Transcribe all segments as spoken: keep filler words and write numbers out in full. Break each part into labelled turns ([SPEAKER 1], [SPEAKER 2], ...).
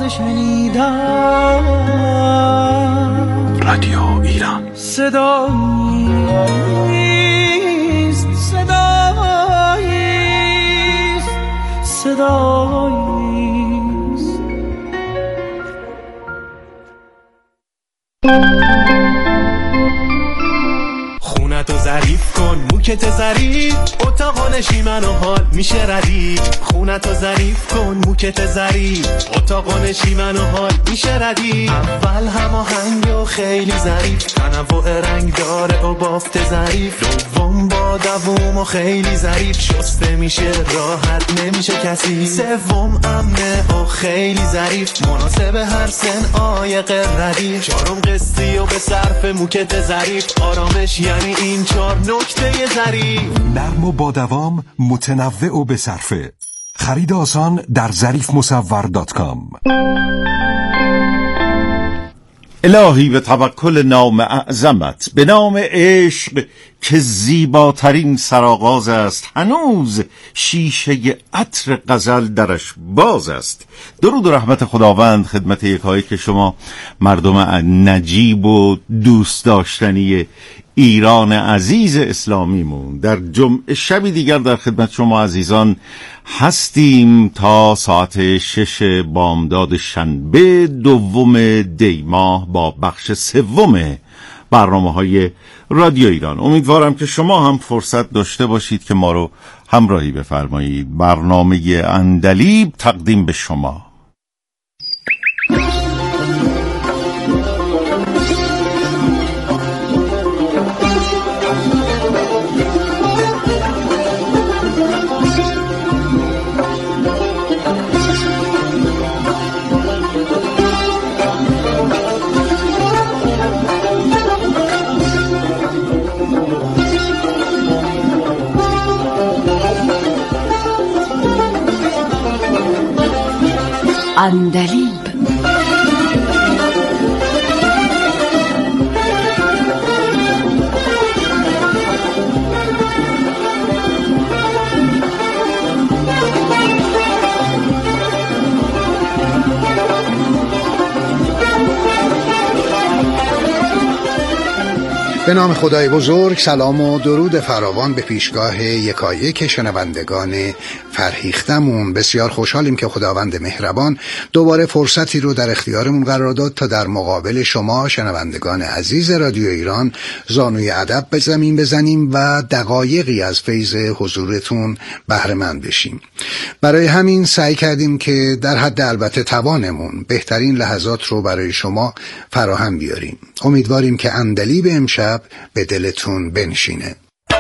[SPEAKER 1] شنیدم.
[SPEAKER 2] رادیو ایران
[SPEAKER 1] صداییست، صداییست، صداییست.
[SPEAKER 3] خونتو ظریف کن، موکت ظریف، اتاق نشیمن و حال میشه ردیف. خونتو ظریف کن، موکت ظریف، اتاق نشیمن و حال میشه ردیف. اول هماهنگ و خیلی ظریف، تنوع رنگ داره و بافت ظریف. دوم با دوم و خیلی ظریف، شسته میشه راحت نمیشه کسی. سوم امنه و خیلی ظریف، مناسب هر سن عایق ردیف. چهارم قسطی و به صرف موکت ظریف، آرامش یعنی این چهار نکته ظریف.
[SPEAKER 2] نرم و با دوام، متنوع و به صرفه. خرید آسان در ظریف مصور دات کام.
[SPEAKER 4] الهی به توکل نام اعظمت، به نام عشق که زیباترین سرآغاز است، هنوز شیشه عطر غزل درش باز است. درود و رحمت خداوند خدمت یکایی که شما مردم نجیب و دوست داشتنی ایران عزیز اسلامیمون. در جمعه شبی دیگر در خدمت شما عزیزان هستیم تا ساعت شش بامداد شنبه دوم دی ماه با بخش سوم برنامه های رادیو ایران. امیدوارم که شما هم فرصت داشته باشید که ما رو همراهی بفرمایید. برنامه عندلیب تقدیم به شما.
[SPEAKER 5] عندلیب.
[SPEAKER 6] به نام خدای بزرگ، سلام و درود فراوان به پیشگاه یکایک شنوندگان فرهیختمون. بسیار خوشحالیم که خداوند مهربان دوباره فرصتی رو در اختیارمون قرار داد تا در مقابل شما شنوندگان عزیز رادیو ایران زانوی ادب به زمین بزنیم و دقایقی از فیض حضورتون بهره مند بشیم. برای همین سعی کردیم که در حد البته توانمون بهترین لحظات رو برای شما فراهم بیاریم. امیدواریم که عندلیب امشب به دلتون بنشینه.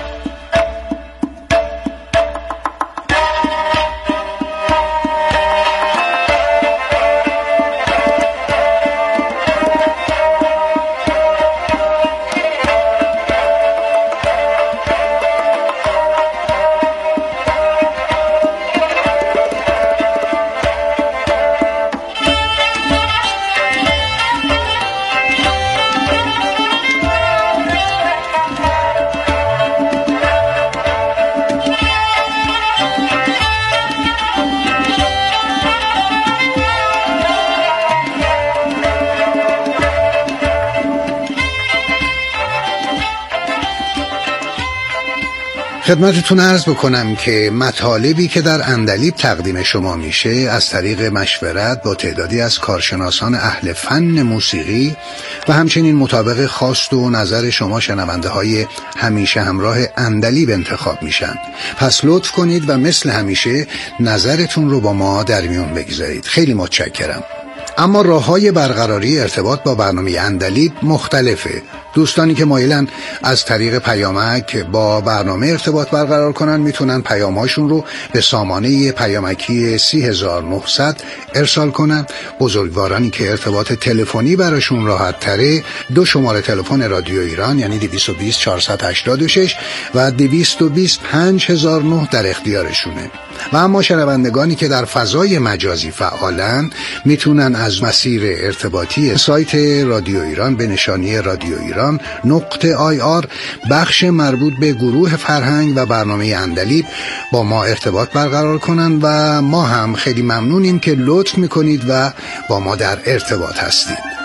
[SPEAKER 6] خدمتتون عرض بکنم که مطالبی که در عندلیب تقدیم شما میشه از طریق مشورت با تعدادی از کارشناسان اهل فن موسیقی و همچنین مطابق خواست و نظر شما شنونده های همیشه همراه عندلیب انتخاب میشن. پس لطف کنید و مثل همیشه نظرتون رو با ما در میون بگذارید. خیلی متشکرم. اما راه‌های برقراری ارتباط با برنامه عندلیب مختلفه. دوستانی که مایلن از طریق پیامک با برنامه ارتباط برقرار کنن میتونن پیام‌هاشون رو به سامانه پیامکی سی هزار و نهصد ارسال کنن. بزرگوارانی که ارتباط تلفنی براشون راحت تره، دو شماره تلفن رادیو ایران یعنی دویست و بیست چهارصد و هشتاد و شش و دویست و بیست پنج هزار و نه در اختیارشونه. و اما شنوندگانی که در فضای مجازی فعالن میتونن از مسیر ارتباطی سایت رادیو ایران به نشانی رادیو ایران ایران نقطه آی آر بخش مربوط به گروه فرهنگ و برنامه عندلیب با ما ارتباط برقرار کنند و ما هم خیلی ممنونیم که لطف میکنید و با ما در ارتباط هستید.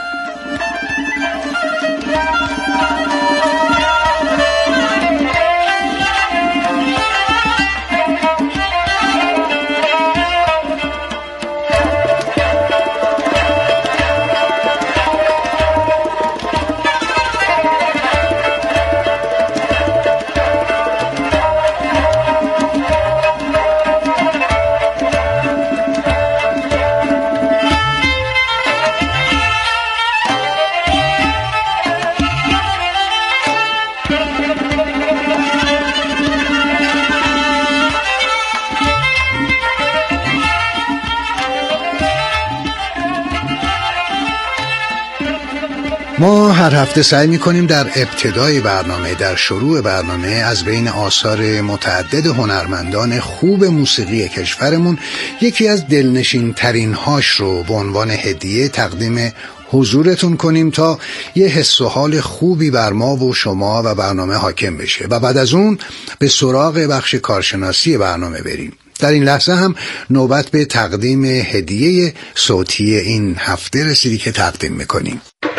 [SPEAKER 6] ما هر هفته سعی می‌کنیم در ابتدای برنامه، در شروع برنامه، از بین آثار متعدد هنرمندان خوب موسیقی کشورمون یکی از دلنشین ترین هاش رو به عنوان هدیه تقدیم حضورتون کنیم تا یه حس و حال خوبی بر ما و شما و برنامه حاکم بشه و بعد از اون به سراغ بخش کارشناسی برنامه بریم. در این لحظه هم نوبت به تقدیم هدیه صوتی این هفته رسیدی که تقدیم می‌کنیم.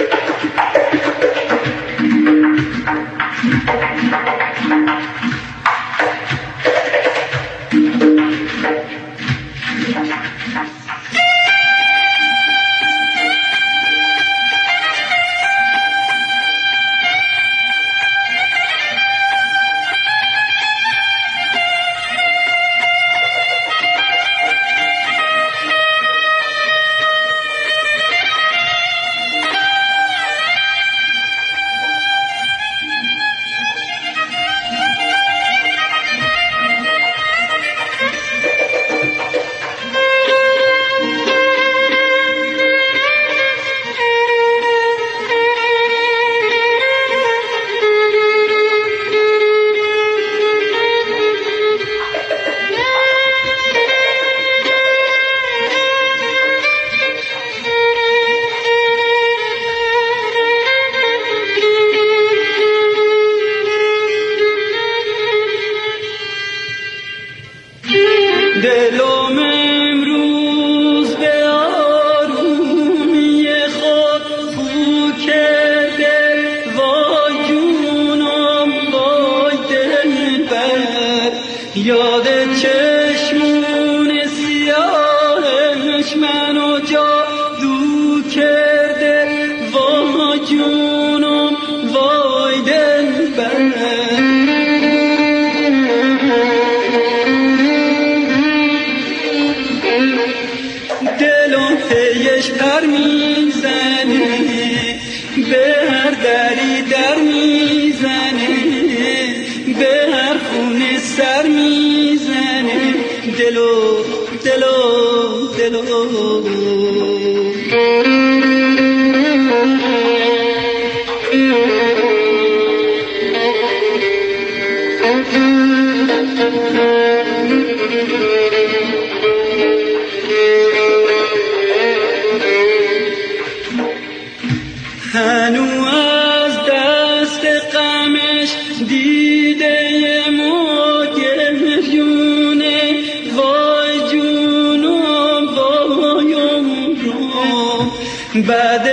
[SPEAKER 1] بعد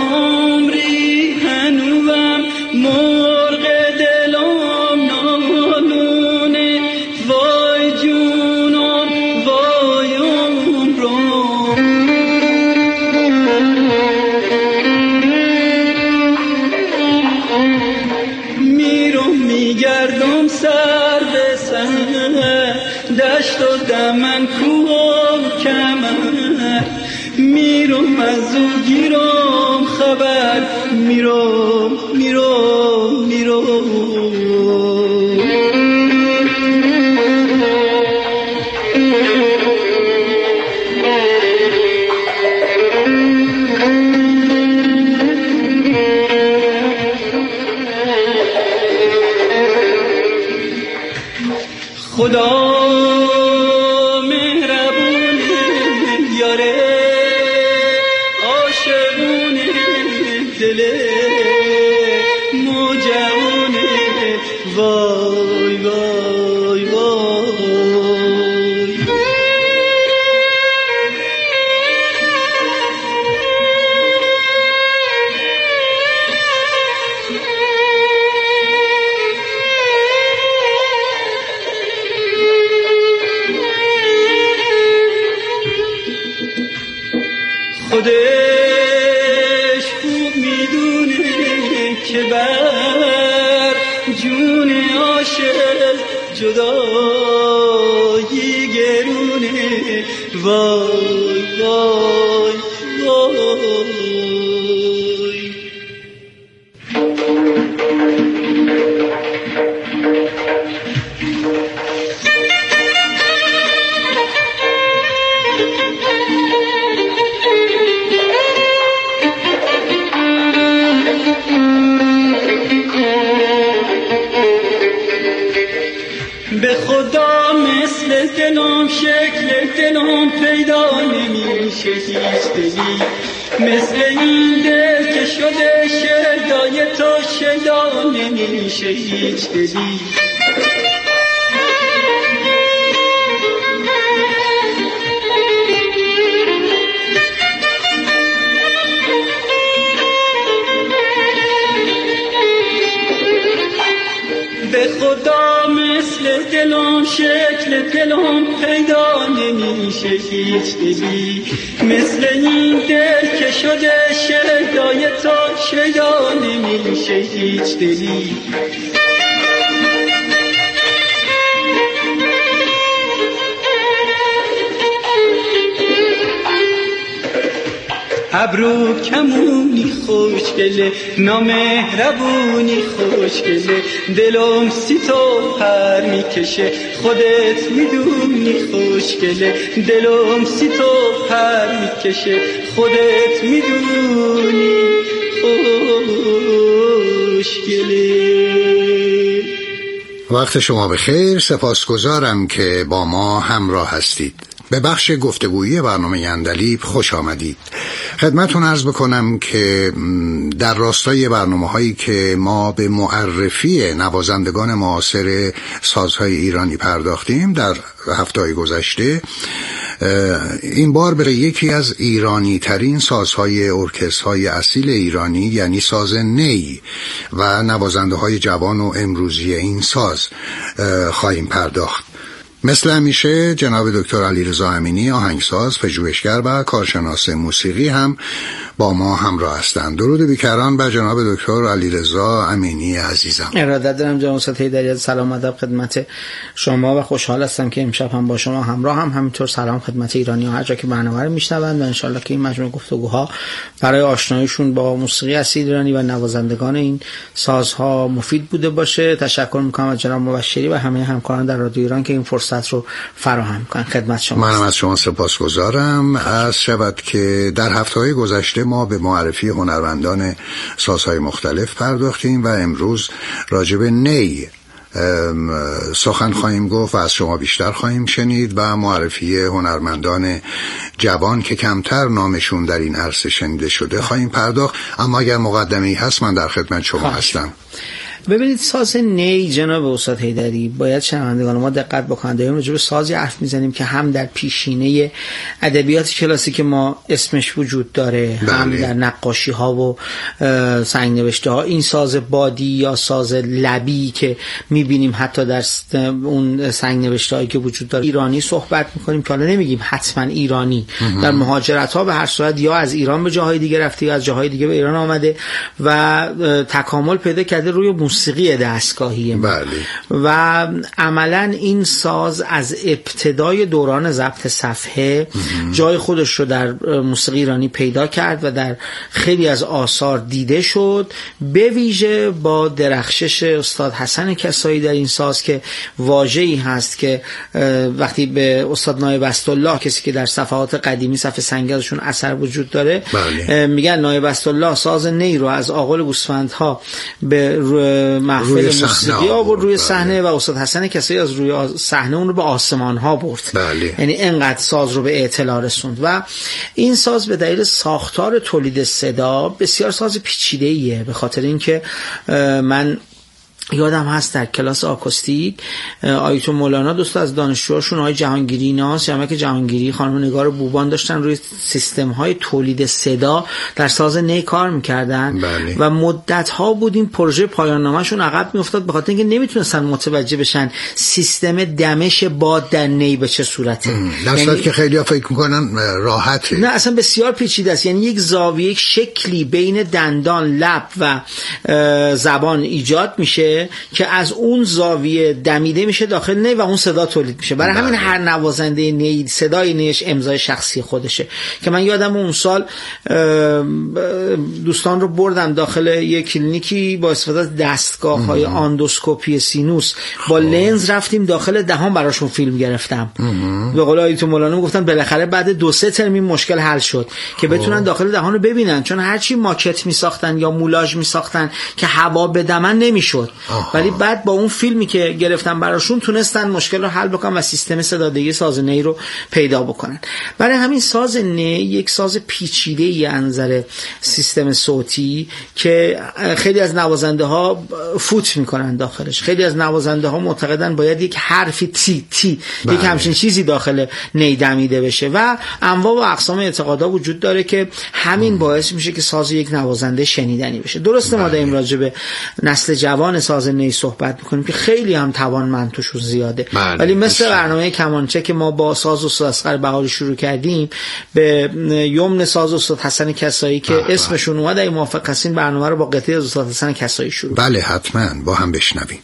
[SPEAKER 1] عمری هنوزم مرغ دلم نالونه، وای جونم وای عمرم. میرم میگردم سر به سر، دشت و دمن کوه و کمر، میرم از او گیرم خبر، میرم میرم میرم. خدا دل خودش خوب میدونه که بر جون عاشق جدایی گرونه. وای وای وای به خدا مثل دلم شکل دلم پیدا نمیشه هیچ دلی، مثل این دل که شده شدای تو شدا نمیشه هیچ دلی. به خدا مثل دلم شکل دلم پیدا نمیشه هیچ دلی، مثل این دل که شده شدای تو شدا نمیشه هیچ دلی. ابرو کمونی خوشگله، نامهربونی خوشگله، دلم سی تو پر میکشه، خودت میدونی خوشگله، دلم سی تو پر میکشه، خودت میدونی خوشگله.
[SPEAKER 6] وقت شما بخیر، سپاسگزارم که با ما همراه هستید. به بخش گفتگویی برنامه عندلیب خوش آمدید. خدمتون عرض بکنم که در راستای برنامه هایی که ما به معرفی نوازندگان معاصر سازهای ایرانی پرداختیم در هفته‌های گذشته، این بار به یکی از ایرانی ترین سازهای ارکسترهای اصیل ایرانی یعنی ساز نی و نوازنده های جوان و امروزی این ساز خواهیم پرداخت. مثل همیشه جناب دکتر علیرضا امینی آهنگساز، پژوهشگر و کارشناس موسیقی هم با ما همراه هستند. درود بیکران بر جناب دکتر علیرضا امینی عزیزم.
[SPEAKER 5] ارادت دارم جناب استاد حیدری. سلام ادب خدمت شما و خوشحال هستم که امشب هم با شما همراه هم. همینطور سلام خدمت ایرانی ها هر جا که برنامه رو میشنوند و انشالله که این مجموعه گفتگوها برای آشناییشون با موسیقی اصیل ایرانی و نوازندگان این سازها مفید بوده باشه. تشکر میکنم از جناب مبشری و همه همکاران در رادیو ایران که این فرصت رو فراهم میکنن. خدمت شما.
[SPEAKER 6] منم از شما سپاسگزارم. از شود که در هفته‌های گذشته ما به معرفی هنرمندان سازهای مختلف پرداختیم و امروز راجب نی سخن خواهیم گفت و از شما بیشتر خواهیم شنید و معرفی هنرمندان جوان که کمتر نامشون در این عرصه شنیده شده خواهیم پرداخت. اما اگر مقدمه‌ای هست من در خدمت شما هستم.
[SPEAKER 5] ببینید، ساز نی جناب استاد حیدری باید شنوندگان ما دقت بکنند. داریم راجع به سازی حرف میزنیم که هم در پیشینه ادبیات کلاسیک ما اسمش وجود داره، بله. هم در نقاشی ها و سنگ نوشته ها. این ساز بادی یا ساز لبی که میبینیم حتی در اون سنگ نوشته هایی که وجود داره ایرانی صحبت میکنیم که حالا نمیگیم حتما ایرانی، در مهاجرت ها به هر صورت یا از ایران به جاهای دیگه رفته یا از جاهای دیگه به ایران آمده و تکامل پیدا کرده روی موسیقی دستگاهی.
[SPEAKER 6] بله.
[SPEAKER 5] و عملا این ساز از ابتدای دوران ضبط صفحه جای خودش رو در موسیقی ایرانی پیدا کرد و در خیلی از آثار دیده شد، به ویژه با درخشش استاد حسن کسایی در این ساز که واژه‌ای هست که وقتی به استاد نایب اسدالله، کسی که در صفحات قدیمی صفحه سنگرشون اثر وجود داره، بله. میگن نایب اسدالله ساز نی رو از آغل گوسفندها به محفل موسیقی آورد روی صحنه و استاد حسن کسایی از روی صحنه اون رو به آسمان ها برد.
[SPEAKER 6] بله.
[SPEAKER 5] یعنی انقدر ساز رو به اطلاع رسوند و این ساز به دلیل ساختار تولید صدا بسیار ساز پیچیده‌ایه، به خاطر اینکه من یادم هست در کلاس آکوستیک آیت مولانا دوست از دانشجوهاشون آقای جهانگیری ناس یا که جهانگیری خانم نگار بوبان داشتن روی سیستم های تولید صدا در ساز نی کار میکردن
[SPEAKER 6] بله.
[SPEAKER 5] و مدت ها بود این پروژه پایان نامه‌شون عقب میافتاد به خاطر اینکه نمیتونستن متوجه بشن سیستم دمش باد در نی به چه صورته.
[SPEAKER 6] در
[SPEAKER 5] یعنی
[SPEAKER 6] که خیلی ها فکر میکنن راحته.
[SPEAKER 5] نه اصلا بسیار پیچیده است. یعنی یک زاویه یک شکلی بین دندان لب و زبان ایجاد میشه که از اون زاویه دمیده میشه داخل نی و اون صدا تولید میشه. برای همین هر نوازنده نی صدای نیش امضای شخصی خودشه. که من یادم اون سال دوستان رو بردم داخل یک کلینیکی با استفاده از دستگاه‌های آندوسکوپی سینوس با لنز رفتیم داخل دهان براشون فیلم گرفتم. به قول آیت مولانا گفتن بالاخره بعد دو سه ترم این مشکل حل شد که بتونن داخل دهان رو ببینن، چون هرچی ماکت میساختن یا مولاژ میساختن که هوا بدمن نمیشد. ولی بعد با اون فیلمی که گرفتن براشون تونستن مشکل رو حل بکنن و سیستم صدادهی ساز نی رو پیدا بکنن. برای همین ساز نی یک ساز پیچیده ای از نظر سیستم صوتی که خیلی از نوازنده ها فوت میکنن داخلش. خیلی از نوازنده ها معتقدن باید یک حرفی تی تی بله. یک همچین چیزی داخل نی دمیده بشه و انواع و اقسام اعتقادا وجود داره که همین ام. باعث میشه که ساز یک نوازنده شنیدنی بشه. درسته بله. ما داریم راجع به نسل جوان ساز نی صحبت میکنیم که خیلی هم توانمند توشون زیاده بله. ولی مثل بسید. برنامه کمانچه که ما با ساز استاد اصغر بهاری شروع کردیم به یمن ساز استاد حسن کسایی که بله. اسمشون اومد اگه موافق هستین برنامه رو با قطعه از استاد حسن کسایی شروع
[SPEAKER 6] بله حتما با هم بشنویم.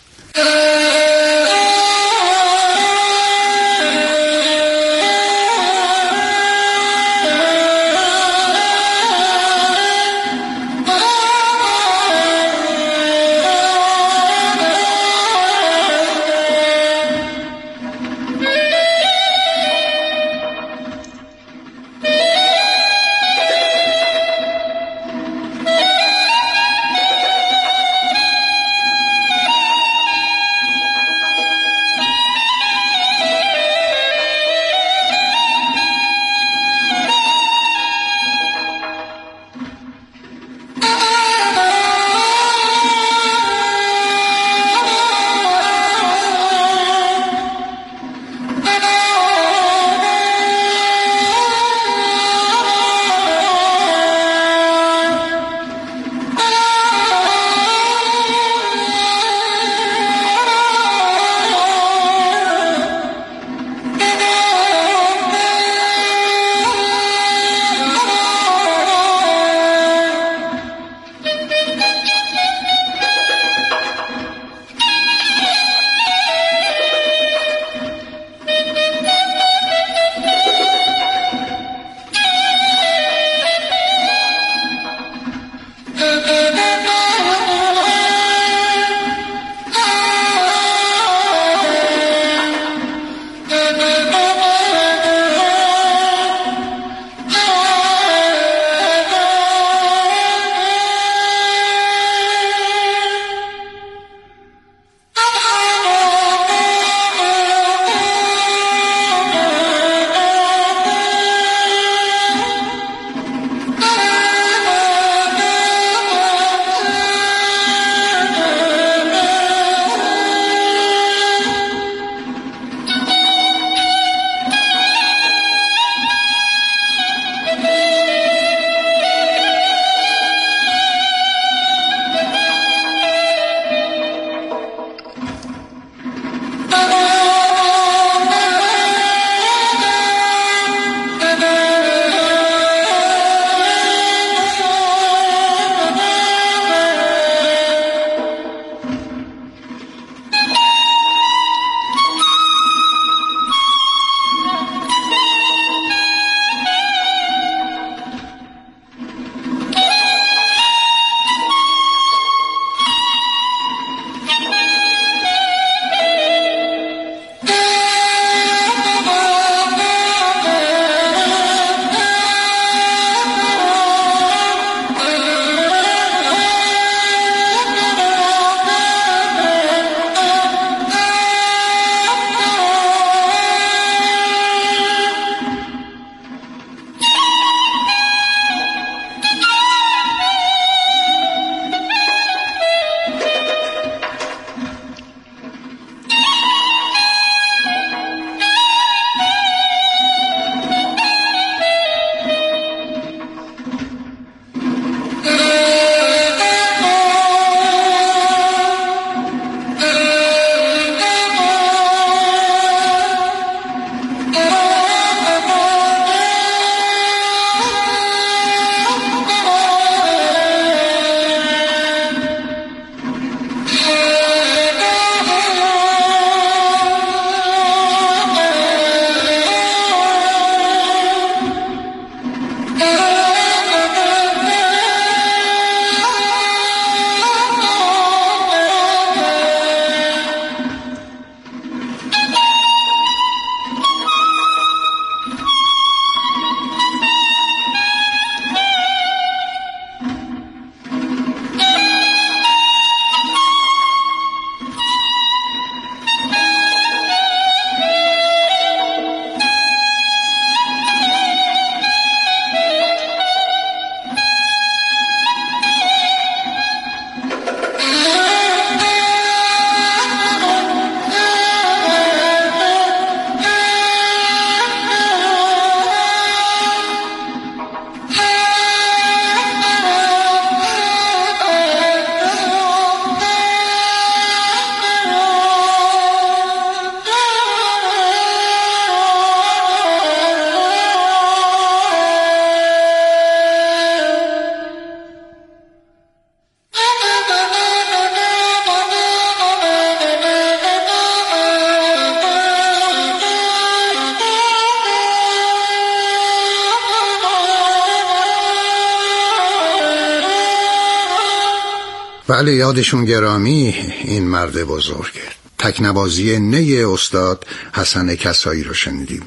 [SPEAKER 6] بله، یادشون گرامی این مرد بزرگ. تکنوازی نی استاد حسن کسایی رو شنیدیم.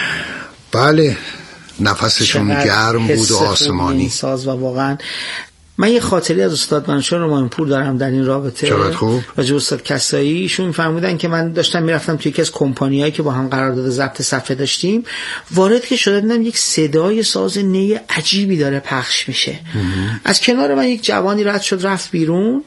[SPEAKER 6] بله، نفسشون گرم بود و آسمانی.
[SPEAKER 5] ساز و واقعا من یه خاطری از استاد منوچهر نمایانپور دارم در این رابطه.
[SPEAKER 6] چقدر خوب.
[SPEAKER 5] راجع به استاد کسایی، ایشون فرمودن که من داشتم میرفتم توی یکی از کمپانیایی که با هم قرارداد ضبط صفحه داشتیم، وارد که شده دیدم یک صدای ساز نی عجیبی داره پخش میشه. از کنار من یک جوانی رد شد رفت بیرون.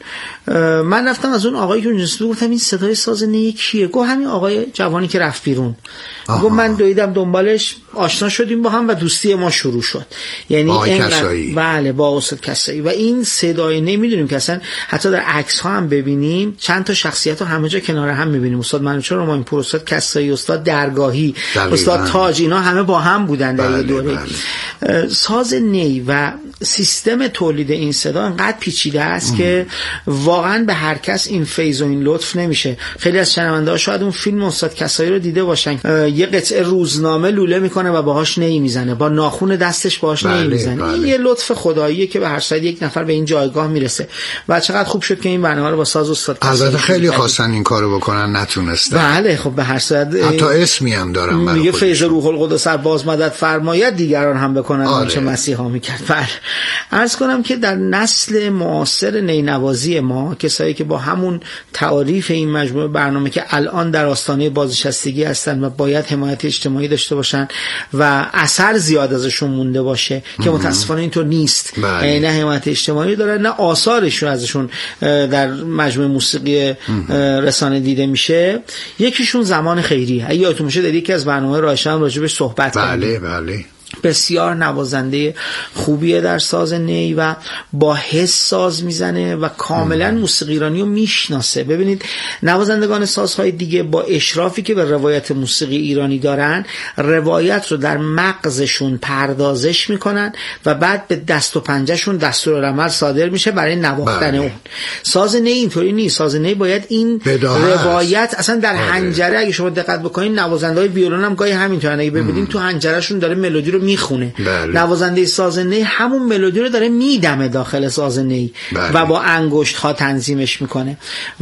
[SPEAKER 5] من رفتم از اون آقایی که اونجا نشسته گفتم این صدای ساز نی کیه؟ گفت همین آقای جوانی که رفت بیرون. گفت من دویدم دنبالش، آشنا شدیم با هم و دوستی ما شروع شد. یعنی
[SPEAKER 6] کسایی.
[SPEAKER 5] بله، با استاد کسایی. و این صدای نمیدونیم که اصلا حتی در عکس ها هم ببینیم چند تا شخصیت رو همه جا کنار هم میبینیم. استاد منوچهر نمایانپور، استاد کسایی، استاد درگاهی، دقیقا. استاد تاج، اینا همه با هم بودن در یه دوره. بله. ساز نی و سیستم تولید این صدا انقدر پیچیده است ام. که واقعا به هر کس این فیض و این لطف نمیشه. خیلی از شنونده ها شاید اون فیلم استاد کسایی رو دیده باشن، یه قطعه روزنامه لوله میکنه و باهاش نی میزنه، با ناخون دستش باهاش نی میزنه. این یه لطف خداییه که به هر صد یک نفر به این جایگاه میرسه و چقدر خوب شد که این برنامه رو با ساز استاد کسایی.
[SPEAKER 6] البته خیلی خواستن این کارو بکنن نتونستن.
[SPEAKER 5] بله، خب به هر صد
[SPEAKER 6] حتی اسمی هم دارن برای
[SPEAKER 5] میگه فیض روح القدس سر باز مدد فرماید دیگران هم بکنن آنچه آره. مسیحا میکرد. بله، عرض کنم که در نسل معاصر نینوازی ما، کسایی که با همون تعاریف این مجموعه برنامه که الان در آستانه بازنشستگی هستن و باید حمایت اجتماعی داشته باشن و اثر زیاد ازشون مونده باشه که متاسفانه اینطور نیست. بله. نه حمایت اجتماعی دارن، نه آثارشون ازشون در مجموعه موسیقی رسانه دیده میشه. یکیشون زمان خیریه. اگه یادتون باشه در یکی از برنامه رایشان راجبش صحبت کردیم.
[SPEAKER 6] بله بله.
[SPEAKER 5] بسیار نوازنده خوبیه در ساز نی و با حس ساز میزنه و کاملا موسیقی ایرانی رو میشناسه. ببینید نوازندگان سازهای دیگه با اشرافی که به روایت موسیقی ایرانی دارن، روایت رو در مغزشون پردازش میکنن و بعد به دست و پنجهشون دستورالعمل صادر میشه برای نواختن اون. ساز نی اینطوری نیست. ساز نی باید این روایت اصلا در حنجره، اگه شما دقت بکنید نوازنده‌های ویولون هم گاهی همینطورن، اگه ببینید تو حنجرهشون داره ملودی رو میخونه. بله. نوازنده ساز نی همون ملودی رو داره میدمه داخل ساز نی. بله. و با انگشت ها تنظیمش میکنه.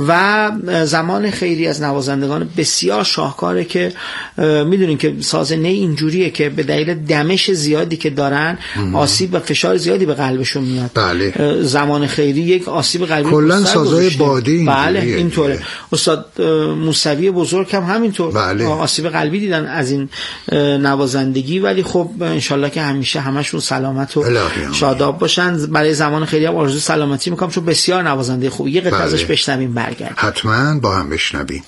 [SPEAKER 5] و زمان خیری از نوازندگان بسیار شاهکاره که میدونین که ساز نی اینجوریه که به دلیل دمش زیادی که دارن ام. آسیب و فشار زیادی به قلبشون میاد.
[SPEAKER 6] بله.
[SPEAKER 5] زمان خیری یک آسیب قلبی
[SPEAKER 6] کلا سازای بادی.
[SPEAKER 5] بله اینطوره. استاد موسوی بزرگ هم همینطور. بله. آسیب قلبی دیدن از این نوازندگی، ولی خب انشالله که همیشه همشون سلامت و شاداب باشن. برای زمان خیلی هم آرزو سلامتی میکنم، چون بسیار نوازنده خوبی. یه قطعه ازش بشنویم برگردیم.
[SPEAKER 6] حتما با هم بشنویم.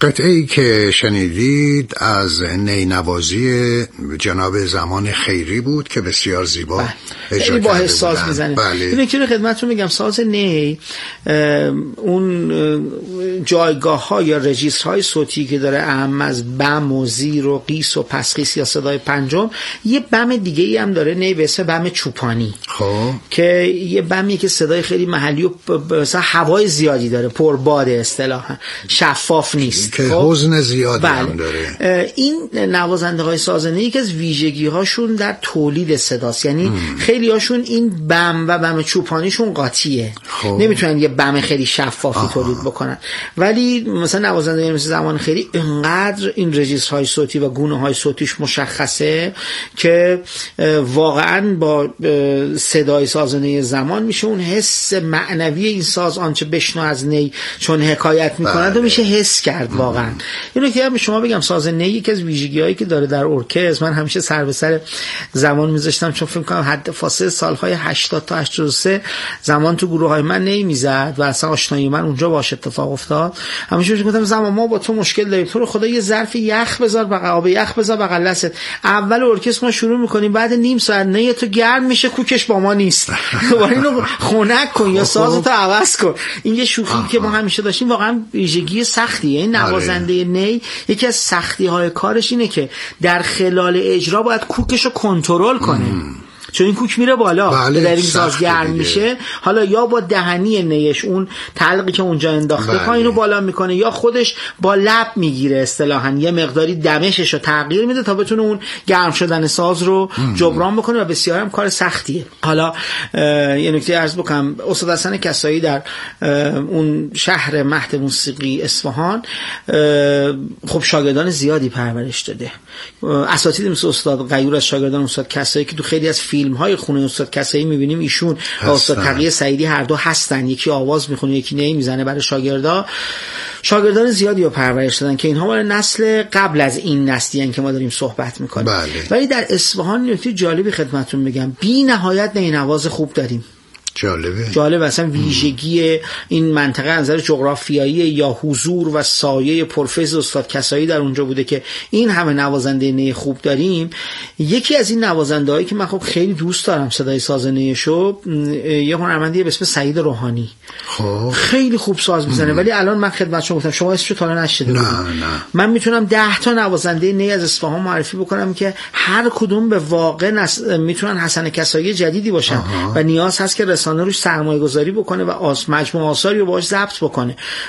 [SPEAKER 6] قطعه ای که شنیدید از نینوازی جناب زمان خیری بود که بسیار زیبا اجرا
[SPEAKER 5] با
[SPEAKER 6] کرده
[SPEAKER 5] ساز
[SPEAKER 6] بودن.
[SPEAKER 5] میزنه.
[SPEAKER 6] بله.
[SPEAKER 5] اینو که خدمتتون میگم ساز نی اون جایگاه ها یا رجیستر های صوتی که داره، اهم از بم و زیر و قیس و پسقیس یا صدای پنجم، یه بم دیگه ای هم داره نی به اسم بم چوپانی.
[SPEAKER 6] خب
[SPEAKER 5] که یه بمیه که صدای خیلی محلی و مثلا هوای زیادی داره، پرباد اصطلاحا، شفاف نیست
[SPEAKER 6] که
[SPEAKER 5] خب؟
[SPEAKER 6] حزن زیادی
[SPEAKER 5] بله.
[SPEAKER 6] هم داره.
[SPEAKER 5] این نوازنده های ساز نی یکی از ویژگی هاشون در تولید صداست، یعنی ام. خیلی هاشون این بم و بم چوپانیشون قاطیه، خب. نمیتونن یه بم خیلی شفافی آها. تولید بکنن. ولی مثلا نوازنده مثل زمان خیلی اینقدر این رجیسترهای صوتی و گونه های صوتیش مشخصه که واقعا با صدای ساز نی زمان میشه اون حس معنوی این ساز آنچه بشنو از نی چون حکایت میکند و میشه حس کرد واقعا. اینو که به شما بگم ساز نی یکی از ویژگی‌هایی که داره در ارکستر، من همیشه سر به سر زمان میذاشتم چون فکر کنم حد فاصله سالهای هشتاد تا هشتاد و سه زمان تو گروه‌های من نی میزد و اصلا آشنایی من اونجا باش اتفاق افتاد. همیشه میگفتم زمان ما با تو مشکل داریم، تو رو خدا یه ظرف یخ بذار بغل آب یخ بذار بغل دستت. اول ارکستر ما شروع میکنیم، بعد نیم ساعت نی تو گرم میشه، کوکش با ما نیست. دوباره اینو خنک کن یا سازتو عوض کن. این یه شوخی که ما همیشه داشتیم، واقعا ویژگی سختیه. این نوازنده نی یکی از سختی‌های کارش اینه که در خلال اجرا باید کوکشو کنترل کنه. چون این کوک میره بالا،
[SPEAKER 6] بله،
[SPEAKER 5] در این ساز گرم میشه، حالا یا با دهنی نیش اون تلقی که اونجا انداخته بله. پایینو بالا میکنه، یا خودش با لب میگیره اصطلاحاً یه مقداری دمشش رو تغییر میده تا بتونه اون گرم شدن ساز رو جبران بکنه و بسیار هم کار سختیه. حالا یه نکته عرض بکنم، استاد حسن کسایی در اون شهر مهد موسیقی اصفهان خب شاگردان زیادی پرورش داده. اساتید مثل استاد غیور از شاگردان استاد کسایی که تو خیلی از فیلم های خونه استاد کسایی میبینیم ایشون و استاد تقی سعیدی هر دو هستن، یکی آواز میخونه یکی نی میزنه برای شاگردا. شاگردان زیادی رو پرورش دادن که اینها مال نسل قبل از این نسلی ان که ما داریم صحبت میکنیم. بله. ولی در اصفهان نکته جالبی خدمتتون بگم، بی نهایت نینواز خوب داریم.
[SPEAKER 6] جالبه
[SPEAKER 5] جالب اصلا ویژگی این منطقه از نظر جغرافیایی یا حضور و سایه پرفیض استاد کسایی در اونجا بوده که این همه نوازنده نی خوب داریم. یکی از این نوازنده‌هایی که من خب خیلی دوست دارم صدای ساز نیشو، یه هنرمندی به اسم سعید روحانی. خب خیلی خوب ساز میزنه، ولی الان من خدمت شما گفتم شما اسمشو تا الان نشیده بودید.
[SPEAKER 6] نه نه
[SPEAKER 5] من میتونم ده تا نوازنده نی از اصفهان معرفی بکنم که هر کدوم به واقع نس... میتونن حسن کسایی جدیدی باشن آها. و نیاز هست که رسانه روش سرمایه گذاری بکنه و آس مجموعه آثاری رو باهاش ضبط بکنه.